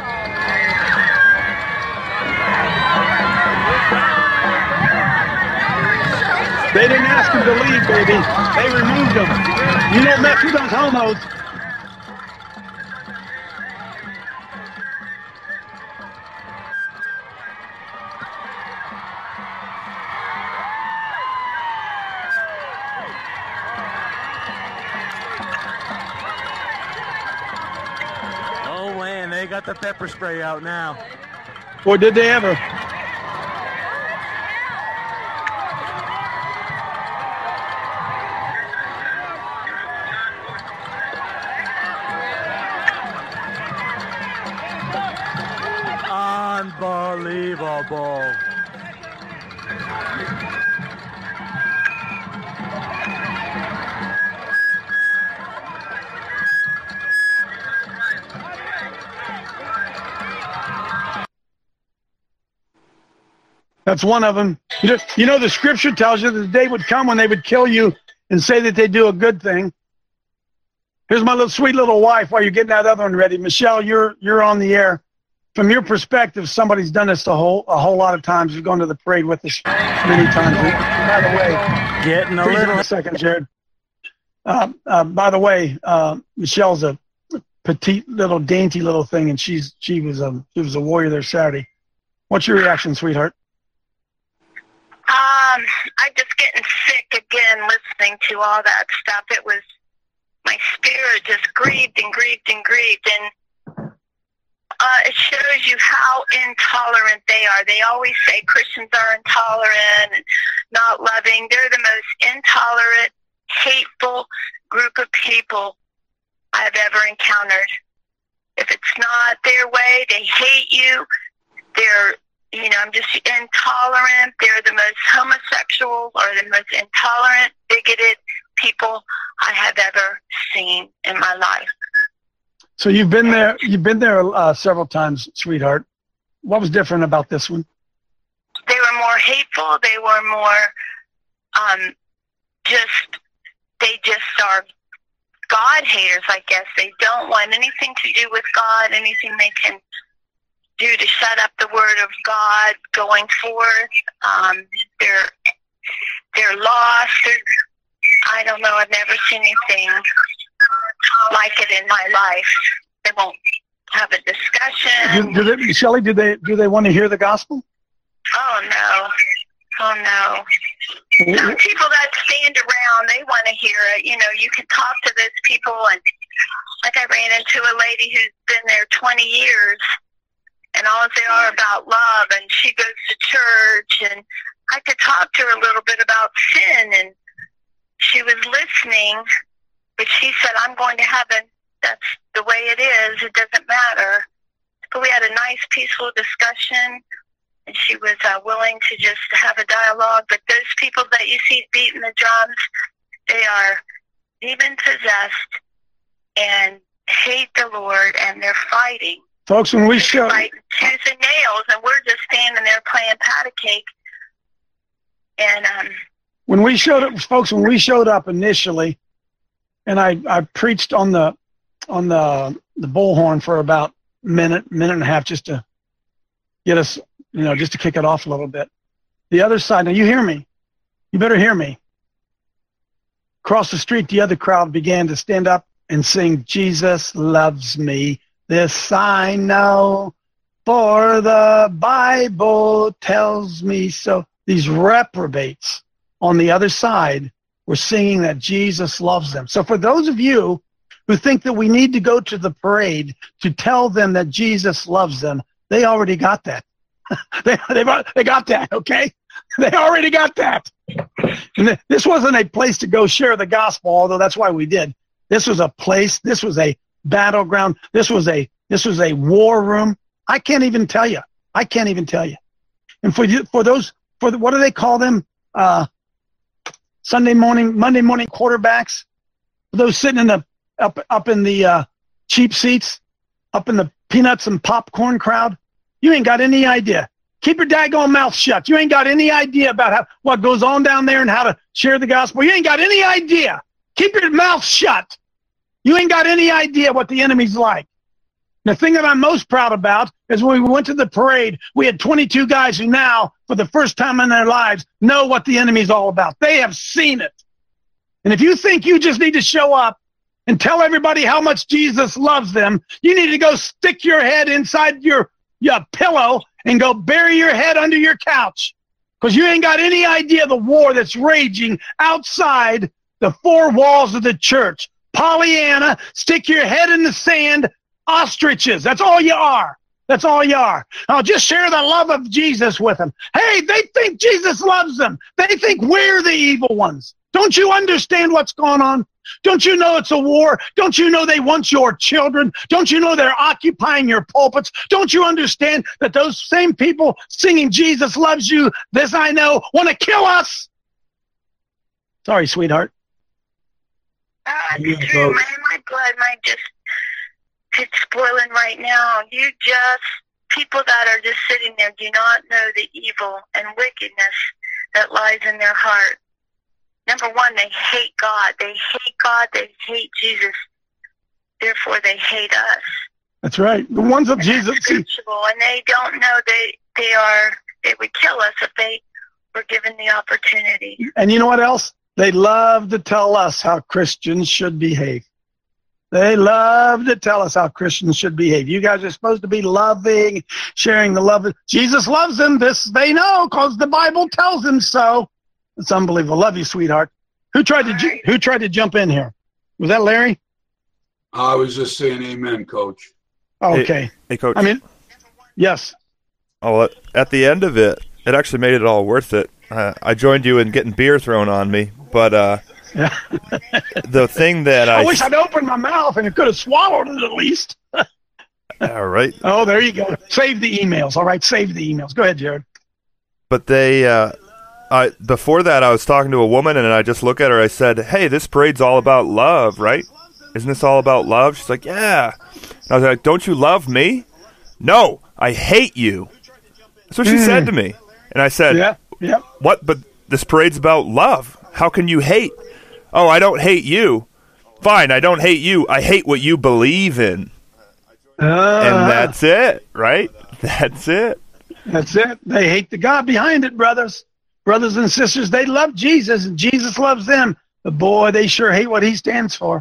They didn't ask him to leave, baby. They removed him. You don't mess with those homos. Oh, man, they got the pepper spray out now. Boy, did they ever. Unbelievable. That's one of them. You know, you know, the scripture tells you that the day would come when they would kill you and say that they do a good thing. Here's my little sweet little wife while you're getting that other one ready. Michelle, you're you're on the air. From your perspective, somebody's done this a whole a whole lot of times. You've gone to the parade with us many times. By the way, getting a freeze little in a second, Jared. Uh, uh, by the way, uh, Michelle's a petite little dainty little thing, and she's she was a she was a warrior there Saturday. What's your reaction, sweetheart? Um, I'm just getting sick again listening to all that stuff. It was, my spirit just grieved and grieved and grieved. And uh, it shows you how intolerant they are. They always say Christians are intolerant and not loving. They're the most intolerant, hateful group of people I've ever encountered. If it's not their way, they hate you. They're You know, I'm just intolerant. They're the most homosexual or the most intolerant, bigoted people I have ever seen in my life. So you've been there. You've been there uh, several times, sweetheart. What was different about this one? They were more hateful. They were more, um, just. They just are God haters, I guess. They don't want anything to do with God. Anything they can do to shut up the word of God going forth. Um, they're they're lost. They're, I don't know. I've never seen anything like it in my life. They won't have a discussion. Do, do they, Shelley, do they do they want to hear the gospel? Oh no! Oh no! Some people that stand around, they want to hear it. You know, you can talk to those people, and like I ran into a lady who's been there twenty years. And all they are about love, and she goes to church, and I could talk to her a little bit about sin, and she was listening, but she said, I'm going to heaven. That's the way it is. It doesn't matter. But we had a nice, peaceful discussion, and she was uh, willing to just have a dialogue. But those people that you see beating the drums, they are demon-possessed and hate the Lord, and they're fighting. Folks, when we show like tooth and nails, and we're just standing there playing patty cake. And um, when we showed up, folks, when we showed up initially, and I, I preached on the on the the bullhorn for about a minute, minute and a half, just to get us, you know, just to kick it off a little bit. The other side, now you hear me, you better hear me. Across the street, the other crowd began to stand up and sing, "Jesus loves me. This I know, for the Bible tells me so. These reprobates on the other side were singing that Jesus loves them. So for those of you who think that we need to go to the parade to tell them that Jesus loves them, they already got that. they, they, they got that, okay? They already got that. And this wasn't a place to go share the gospel, although that's why we did. This was a place, this was a battleground, this was a this was a war room. I can't even tell you. I can't even tell you. And for you, for those, for the, what do they call them? Uh, Sunday morning, Monday morning quarterbacks. For those sitting in the up up in the uh, cheap seats, up in the peanuts and popcorn crowd. You ain't got any idea. Keep your daggone mouth shut. You ain't got any idea about how what goes on down there and how to share the gospel. You ain't got any idea. Keep your mouth shut. You ain't got any idea what the enemy's like. The thing that I'm most proud about is when we went to the parade, we had twenty-two guys who now, for the first time in their lives, know what the enemy's all about. They have seen it. And if you think you just need to show up and tell everybody how much Jesus loves them, you need to go stick your head inside your, your pillow and go bury your head under your couch. Because you ain't got any idea the war that's raging outside the four walls of the church. Pollyanna, stick your head in the sand, ostriches. That's all you are. That's all you are. Now just share the love of Jesus with them. Hey, they think Jesus loves them. They think we're the evil ones. Don't you understand what's going on? Don't you know it's a war? Don't you know they want your children? Don't you know they're occupying your pulpits? Don't you understand that those same people singing Jesus loves you, this I know, want to kill us? Sorry, sweetheart. Uh, it's true, man. My blood might just, it's boiling right now. You just, people that are just sitting there do not know the evil and wickedness that lies in their heart. Number one, they hate God. They hate God. They hate Jesus. Therefore, they hate us. That's right. The ones of Jesus. And they don't know they, they are, they would kill us if they were given the opportunity. And you know what else? They love to tell us how Christians should behave. They love to tell us how Christians should behave. You guys are supposed to be loving, sharing the love. Jesus loves them. This they know because the Bible tells them so. It's unbelievable. Love you, sweetheart. Who tried to ju- who tried to jump in here? Was that Larry? I was just saying amen, Coach. Oh, okay. Hey, hey, Coach. I mean, yes. Oh, at the end of it, it actually made it all worth it. Uh, I joined you in getting beer thrown on me, but uh, yeah. the thing that I... I wish I'd opened my mouth and it could have swallowed it at least. All right. Oh, there you go. Save the emails. All right, save the emails. Go ahead, Jared. But they... Uh, I, before that, I was talking to a woman, and I just look at her. I said, hey, this parade's all about love, right? Isn't this all about love? She's like, yeah. And I was like, don't you love me? No, I hate you. That's what she mm. said to me. And I said, yeah, yeah. What? But this parade's about love. How can you hate? Oh, I don't hate you. Fine, I don't hate you. I hate what you believe in. Uh, and that's it, right? That's it. That's it. They hate the God behind it, brothers. Brothers and sisters, they love Jesus, and Jesus loves them. But boy, they sure hate what he stands for.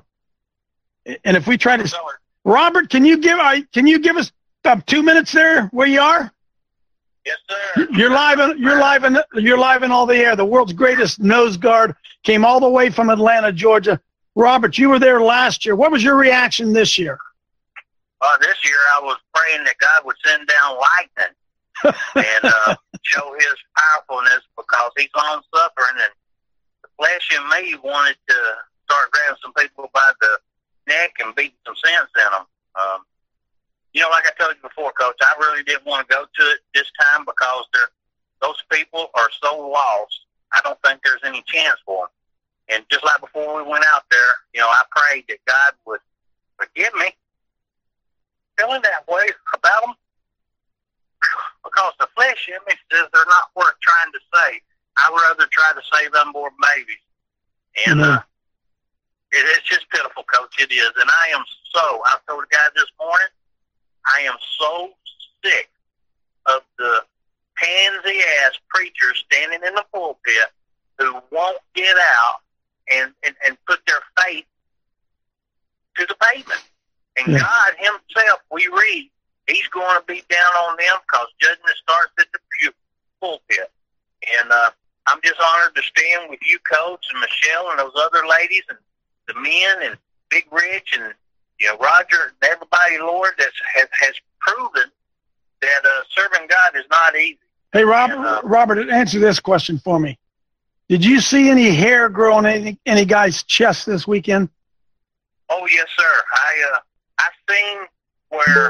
And if we try to, Robert, can you give can you give us uh, two minutes there where you are? Yes, sir. You're live. In, you're live. In, you're live in all the air. The world's greatest nose guard came all the way from Atlanta, Georgia. Robert, you were there last year. What was your reaction this year? Uh, this year, I was praying that God would send down lightning. and uh, show his powerfulness because he's long suffering, and the flesh in me wanted to start grabbing some people by the neck and beating some sense in them. Um, you know, like I told you before, Coach, I really didn't want to go to it this time because they're, those people are so lost. I don't think there's any chance for them. And just like before we went out there, you know, I prayed that God would forgive me feeling that way about them. Because the flesh in me says they're not worth trying to save. I'd rather try to save unborn babies. And mm-hmm. uh, it, it's just pitiful, Coach. It is. And I am so, I told the guy this morning, I am so sick of the pansy-ass preachers standing in the pulpit who won't get out and, and, and put their faith to the pavement. And yeah. God himself, we read, he's going to be down on them because judgment starts at the pu- pulpit. And uh, I'm just honored to stand with you, Coach, and Michelle, and those other ladies, and the men, and Big Rich, and you know Roger, and everybody, Lord, that has has proven that uh, serving God is not easy. Hey, Robert, and, uh, Robert, answer this question for me. Did you see any hair grow on any, any guy's chest this weekend? Oh, yes, sir. I uh, I seen where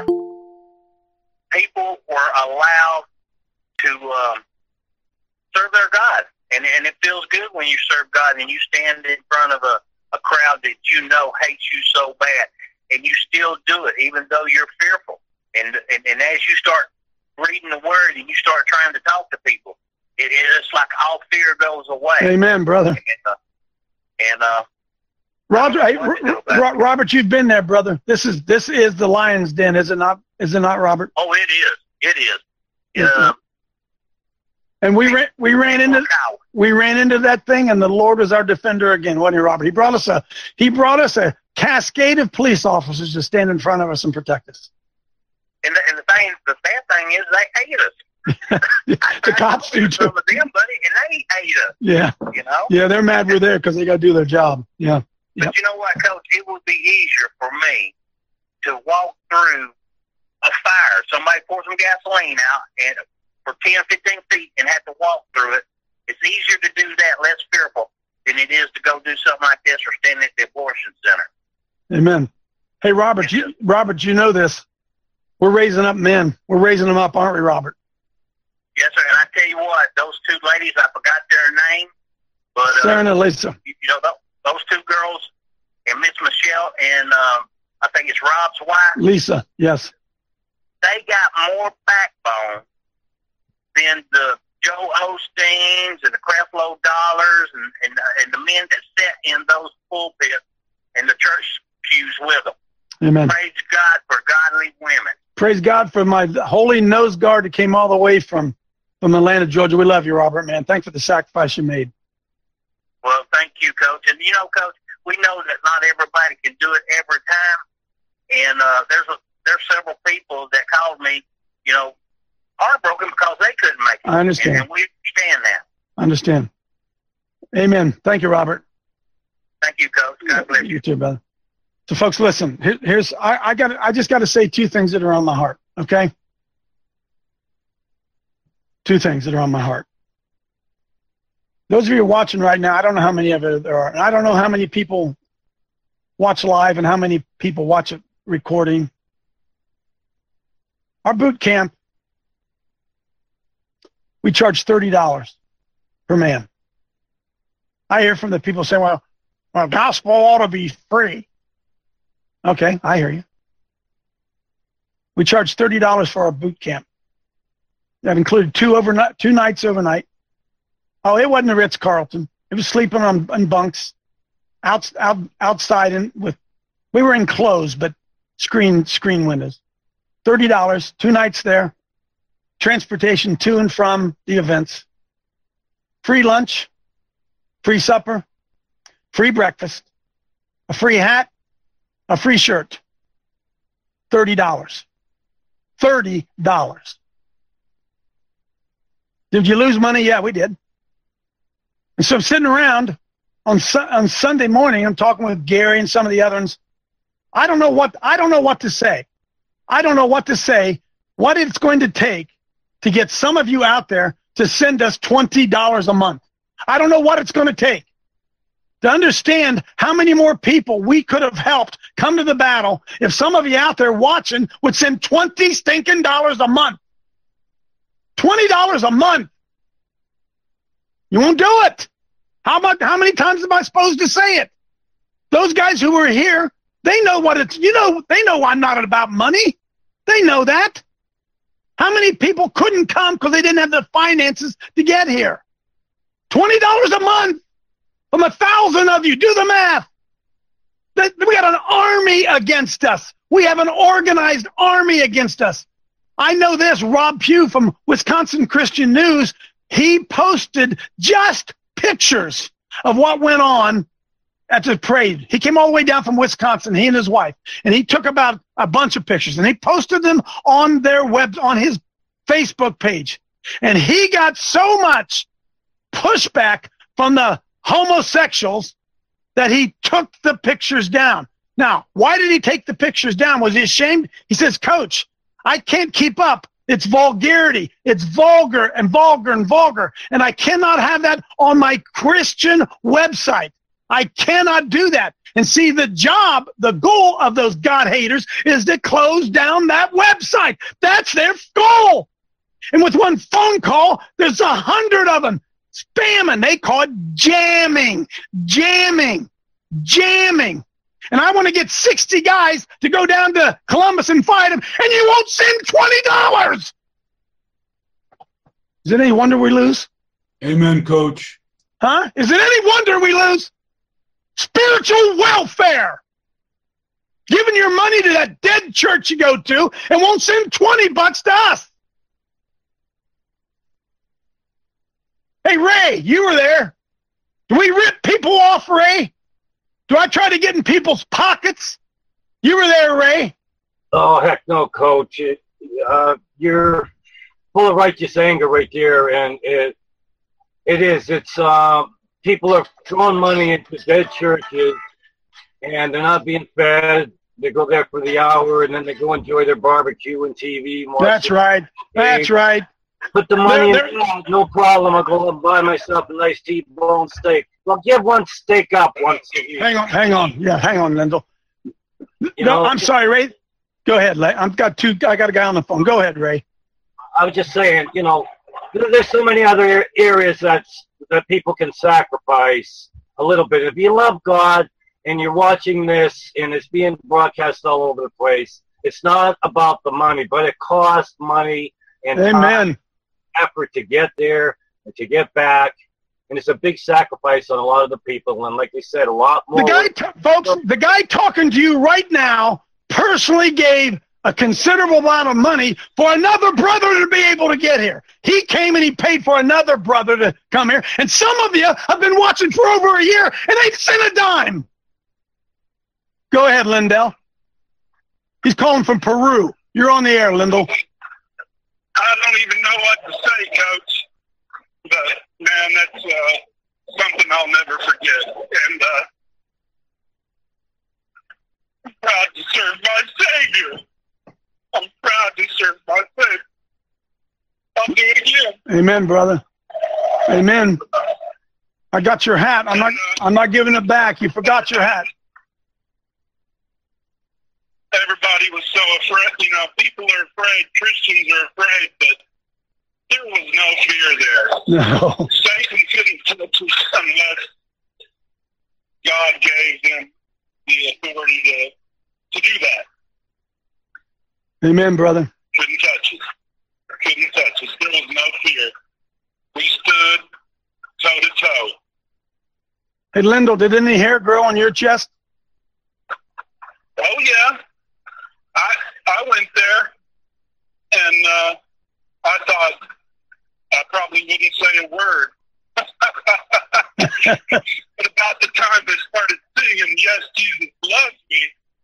people were allowed to um, serve their God. And and it feels good when you serve God and you stand in front of a, a crowd that you know hates you so bad, and you still do it even though you're fearful. And and, and as you start reading the Word and you start trying to talk to people, it is like all fear goes away. Amen, brother. And, uh, and uh, Roger, hey, R- R- Robert, you've been there, brother. This is this is the lion's den, is it not? Is it not, Robert? Oh, it is. It is. Yeah. And we ran, we ran into we ran into that thing, and the Lord was our defender again, wasn't he, Robert? He brought us a he brought us a cascade of police officers to stand in front of us and protect us. And the, and the thing, the sad thing is, they hate us. The cops do too. Some of them, buddy, and they hate us. Yeah. You know. Yeah, they're mad we're there because they got to do their job. Yeah. But Yep. you know what, Coach? It would be easier for me to walk through a fire. Somebody pour some gasoline out and for ten, fifteen feet and have to walk through it. It's easier to do that, less fearful, than it is to go do something like this or stand at the abortion center. Amen. Hey, Robert, you, Robert, you know this. We're raising up men. We're raising them up, aren't we, Robert? Yes, sir. And I tell you what, those two ladies, I forgot their name, but uh, Sarah and Elisa. You, you know, those, those two girls and Miss Michelle and um, I think it's Rob's wife. Lisa, yes. They got more backbone than the Joe Osteens and the Creflo Dollars and, and, and the men that sat in those pulpits and the church pews with them. Amen. Praise God for godly women. Praise God for my holy nose guard that came all the way from, from Atlanta, Georgia. We love you, Robert, man. Thanks for the sacrifice you made. Well, thank you, Coach. And, you know, Coach, we know that not everybody can do it every time. And uh, there's a, there's several people that called me, you know, heartbroken because they couldn't make it. I understand. And, and we understand that. I understand. Amen. Thank you, Robert. Thank you, Coach. God bless you. You too, brother. So, folks, listen. Here, here's I, I got. I just got to say two things that are on my heart. Okay. Two things that are on my heart. Those of you watching right now, I don't know how many of you there are, and I don't know how many people watch live and how many people watch it recording. Our boot camp, we charge thirty dollars per man. I hear from the people saying, well, well, gospel ought to be free. Okay, I hear you. We charge thirty dollars for our boot camp. That included two overnight, two nights overnight. Oh, it wasn't a Ritz-Carlton. It was sleeping on, on bunks out, out, outside and with, we were enclosed, but screen, screen windows. thirty dollars, two nights there, transportation to and from the events, free lunch, free supper, free breakfast, a free hat, a free shirt, thirty dollars. thirty dollars. Did you lose money? Yeah, we did. And so I'm sitting around on on Sunday morning, I'm talking with Gary and some of the others. I don't know what I don't know what to say. I don't know what to say, what it's going to take to get some of you out there to send us twenty dollars a month. I don't know what it's going to take to understand how many more people we could have helped come to the battle if some of you out there watching would send twenty stinking dollars a month. twenty dollars a month. You won't do it. How about, how many times am I supposed to say it? Those guys who were here, they know what it's, you know, they know I'm not about money. They know that. How many people couldn't come because they didn't have the finances to get here? twenty dollars a month from a thousand of you. Do the math. We got an army against us. We have an organized army against us. I know this, Rob Pugh from Wisconsin Christian News, he posted just pictures of what went on at the parade. He came all the way down from Wisconsin, he and his wife, and he took about a bunch of pictures, and he posted them on their web, on his Facebook page. And he got so much pushback from the homosexuals that he took the pictures down. Now, why did he take the pictures down? Was he ashamed? He says, Coach, I can't keep up. It's vulgarity. It's vulgar and vulgar and vulgar. And I cannot have that on my Christian website. I cannot do that. And see, the job, the goal of those God haters is to close down that website. That's their goal. And with one phone call, there's a hundred of them spamming. They call it jamming, jamming, jamming. And I want to get sixty guys to go down to Columbus and fight them, and you won't send twenty dollars. Is it any wonder we lose? Amen, Coach. Huh? Is it any wonder we lose? Spiritual welfare. Giving your money to that dead church you go to and won't send twenty bucks to us. Hey, Ray, you were there. Do we rip people off, Ray? Do I try to get in people's pockets? You were there, Ray. Oh, heck no, Coach. It, uh, you're full of righteous anger right there, and it it is. It's uh, people are throwing money into dead churches, and they're not being fed. They go there for the hour, and then they go enjoy their barbecue and T V. That's right. That's right. Put the money They're, in, they're, no problem. I'll go and buy myself a nice T-bone steak. Well, give one steak up once a year. Hang on, hang on. Yeah, hang on, Lindell. You no, know, I'm sorry, Ray. Go ahead, Lay. I've got two. I got a guy on the phone. Go ahead, Ray. I was just saying, you know, there's so many other areas that's, that people can sacrifice a little bit. If you love God and you're watching this and it's being broadcast all over the place, it's not about the money, but it costs money and Amen. time, effort to get there and to get back. And it's a big sacrifice on a lot of the people. And like we said, a lot more. The guy, t- folks, the guy talking to you right now personally gave a considerable amount of money for another brother to be able to get here. He came and he paid for another brother to come here. And some of you have been watching for over a year and they've sent a dime. Go ahead, Lindell. He's calling from Peru. You're on the air, Lindell. I don't even know what to say, Coach. But, man, that's uh, something I'll never forget. And uh, I'm proud to serve my Savior. I'm proud to serve my Savior. I'll do it again. Amen, brother. Amen. I got your hat. I'm not I'm not giving it back. You forgot your hat. Everybody was so afraid. You know, people are afraid. Christians are afraid, but there was no fear there. No. Satan couldn't touch us unless God gave them the authority to, to do that. Amen, brother. Couldn't touch us. Couldn't touch us. There was no fear. We stood toe to toe. Hey, Lindell, did any hair grow on your chest? Oh, yeah. I I went there, and uh, I thought I probably wouldn't say a word. But about the time they started singing, Yes, Jesus Loves Me,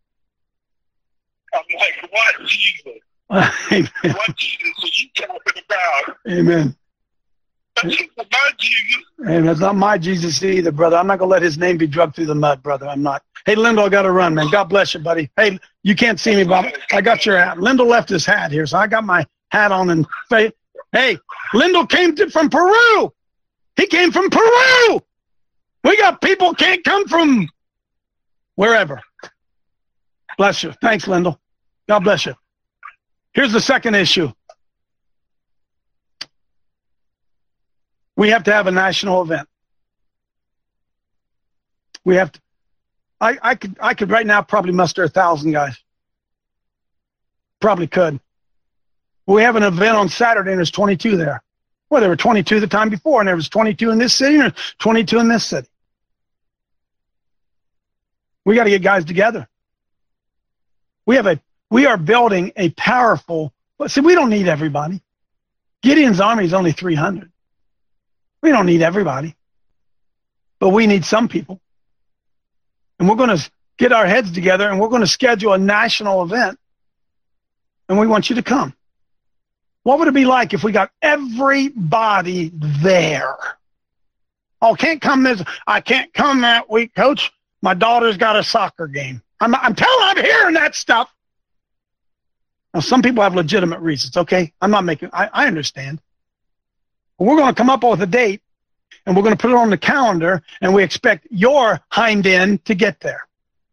I'm like, what Jesus? Amen. What Jesus are you talking about? Amen. That's not my Jesus. Amen. That's not my Jesus either, brother. I'm not going to let his name be drugged through the mud, brother. I'm not. Hey, Lindell, I got to run, man. God bless you, buddy. Hey, you can't see me, Bob. I got your hat. Lindell left his hat here, so I got my hat on. And hey, Lindell came to, from Peru. He came from Peru. We got people can't come from wherever. Bless you. Thanks, Lindell. God bless you. Here's the second issue. We have to have a national event. We have to. I, I could I could right now probably muster a thousand guys. Probably could. We have an event on Saturday and there's twenty-two there. Well, there were twenty-two the time before, and there was twenty-two in this city and there's twenty-two in this city. We got to get guys together. We have a we are building a powerful. But see, we don't need everybody. Gideon's army is only three hundred. We don't need everybody, but we need some people. and we're going to get our heads together, and we're going to schedule a national event, and we want you to come. What would it be like if we got everybody there? Oh, can't come this. I can't come that week, Coach. My daughter's got a soccer game. I'm, I'm telling. I'm hearing that stuff. Now, some people have legitimate reasons. Okay, I'm not making. I, I understand. But we're going to come up with a date, and we're going to put it on the calendar, and we expect your hind end to get there.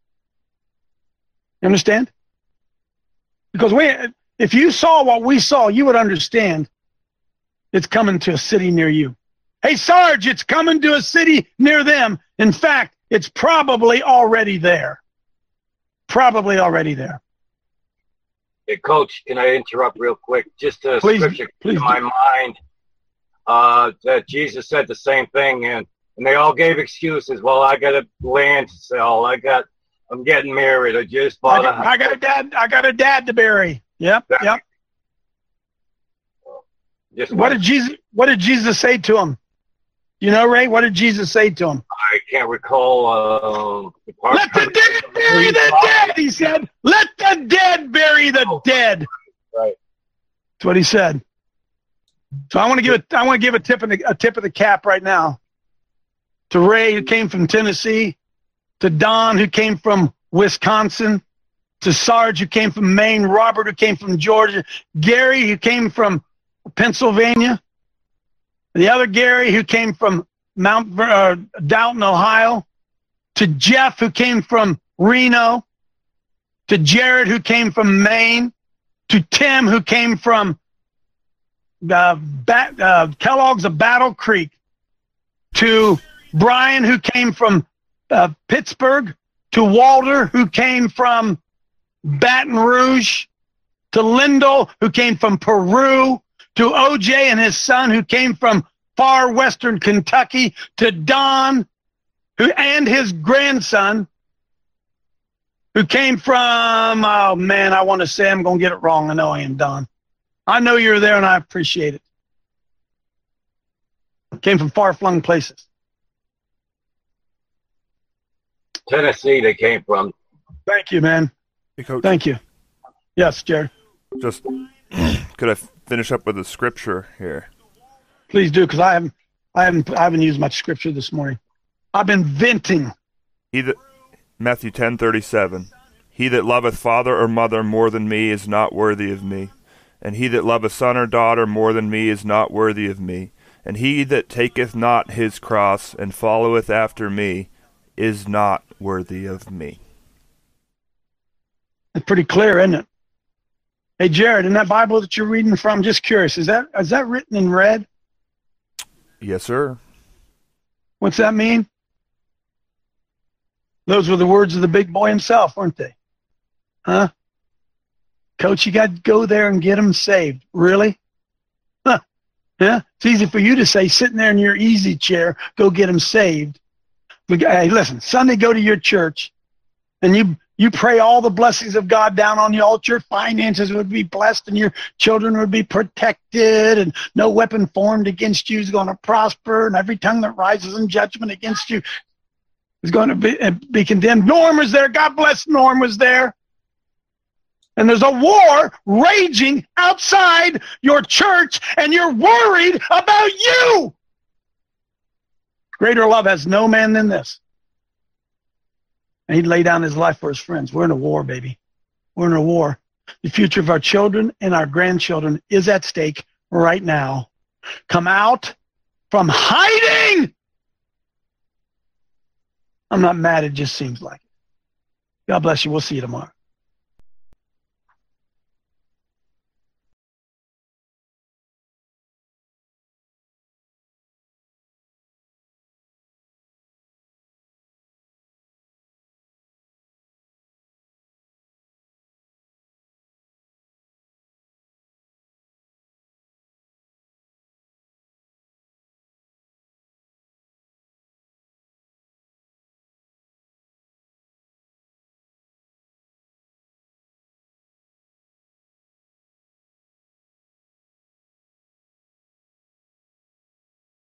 You understand? Because we, if you saw what we saw, you would understand it's coming to a city near you. Hey, Sarge, it's coming to a city near them. In fact, it's probably already there. Probably already there. Hey, Coach, can I interrupt real quick? Just a Please, scripture please in my do. mind uh, that Jesus said the same thing, and, and they all gave excuses. Well, I got a land to sell. I got, I'm getting married. I just I bought got, a house. I got a dad. I got a dad to bury. Yep, yep. Just What did Jesus? What did Jesus say to him? You know, Ray. What did Jesus say to him? I can't recall. Uh, the part Let the dead bury the dead. He said, "Let the dead bury the dead." Right. That's what he said. So I want to give it. I want to give a tip of the, a tip of the cap right now to Ray, who came from Tennessee, to Don, who came from Wisconsin, to Sarge, who came from Maine, Robert, who came from Georgia, Gary, who came from Pennsylvania, the other Gary, who came from Mount uh, Dalton, Ohio, to Jeff, who came from Reno, to Jared, who came from Maine, to Tim, who came from uh, Bat, uh, Kellogg's of Battle Creek, to Brian, who came from uh, Pittsburgh, to Walter, who came from Baton Rouge, to Lyndall, who came from Peru, to O J and his son, who came from far western Kentucky, to Don, who and his grandson, who came from, oh man, I want to say I'm going to get it wrong. I know I am, Don. I know you're there, and I appreciate it. Came from far-flung places. Tennessee they came from. Thank you, man. Hey, Coach. Thank you. Yes, Jared. Just could I finish up with the scripture here? Please do, because I haven't, I haven't, I haven't used much scripture this morning. I've been venting. He that Matthew ten thirty seven. He that loveth father or mother more than me is not worthy of me, and he that loveth son or daughter more than me is not worthy of me, and he that taketh not his cross and followeth after me is not worthy of me. It's pretty clear, isn't it? Hey, Jared, in that Bible that you're reading from, just curious, is that is that written in red? Yes, sir. What's that mean? Those were the words of the big boy himself, weren't they? Huh? Coach, you got to go there and get them saved. Really? Huh. Yeah? It's easy for you to say, sitting there in your easy chair, go get them saved. But, hey, listen, Sunday, go to your church, and you you pray all the blessings of God down on you. All your finances would be blessed, and your children would be protected, and no weapon formed against you is going to prosper, and every tongue that rises in judgment against you is going to be, be condemned. Norm was there. God bless Norm was there. And there's a war raging outside your church, and you're worried about you. Greater love has no man than this. And he'd lay down his life for his friends. We're in a war, baby. We're in a war. The future of our children and our grandchildren is at stake right now. Come out from hiding. I'm not mad. It just seems like it. God bless you. We'll see you tomorrow.